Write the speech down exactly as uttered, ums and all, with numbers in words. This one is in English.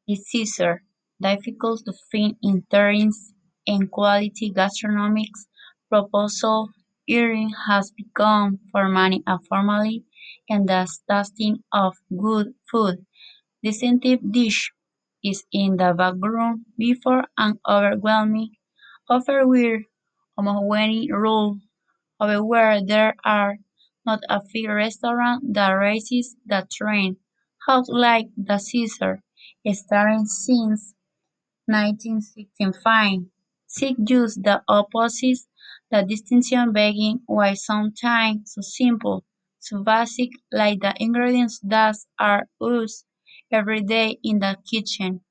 is Caesar, difficult to find in terms and quality gastronomics proposal. Eating has become for many a formally and the tasting of good food. Distinctive dish is in the background before an overwhelming offer with homogeneous rule. However, there are not a few restaurants that raises the trend. House like the Caesar, starting since nineteen sixty-five, seek just the opposite, the distinction being why sometimes so simple, so basic like the ingredients that are used every day in the kitchen.